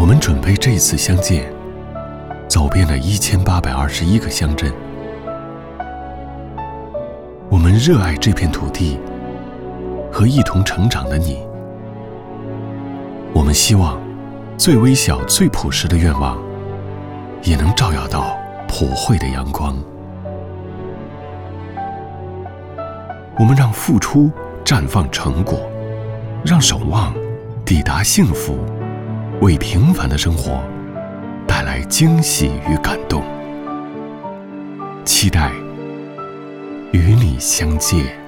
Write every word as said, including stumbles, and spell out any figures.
我们准备这次相见，走遍了一千八百二十一个乡镇。我们热爱这片土地和一同成长的你。我们希望最微小、最朴实的愿望，也能照耀到普惠的阳光。我们让付出绽放成果，让守望抵达幸福，为平凡的生活带来惊喜与感动。期待与你相见。